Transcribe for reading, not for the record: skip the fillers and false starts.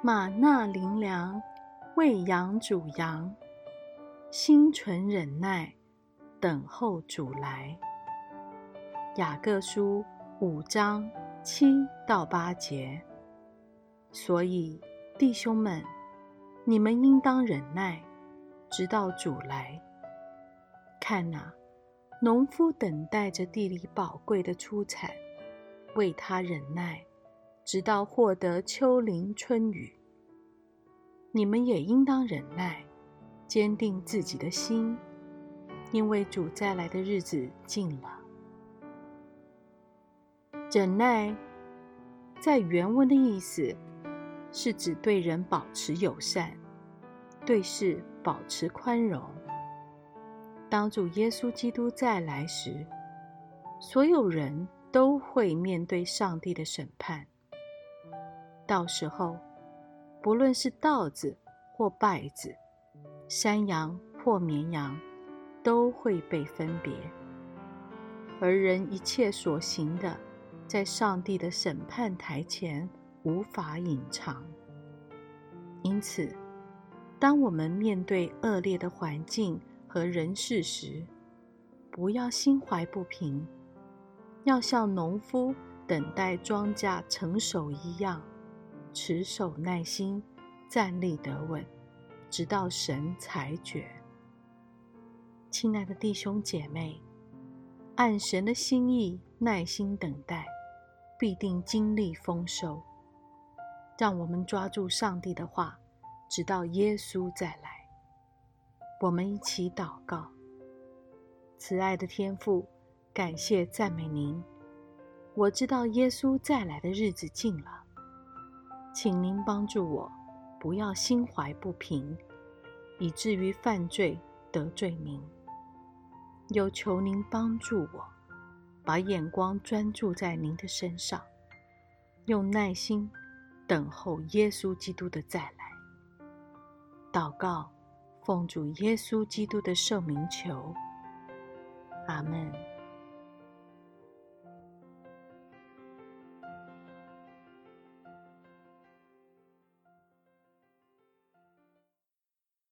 马纳灵粮，喂养主羊，心存忍耐，等候主来。雅各书5章7到8节。所以弟兄们，你们应当忍耐，直到主来。看哪，农夫等待着地里宝贵的出产，为他忍耐，直到获得秋霖春雨。你们也应当忍耐，坚定自己的心，因为主再来的日子近了。忍耐在原文的意思是指对人保持友善，对事保持宽容。当主耶稣基督再来时，所有人都会面对上帝的审判。到时候，不论是稻子或稗子，山羊或绵羊，都会被分别，而人一切所行的，在上帝的审判台前无法隐藏。因此，当我们面对恶劣的环境和人事时，不要心怀不平，要像农夫等待庄稼成熟一样，持守耐心，站立得稳，直到神裁决。亲爱的弟兄姐妹，按神的心意耐心等待，必定经历丰收。让我们抓住上帝的话，直到耶稣再来。我们一起祷告。慈爱的天父，感谢赞美您。我知道耶稣再来的日子近了，请您帮助我，不要心怀不平，以至于犯罪得罪您。又求您帮助我，把眼光专注在您的身上，用耐心等候耶稣基督的再来。祷告，奉主耶稣基督的圣名求，阿们。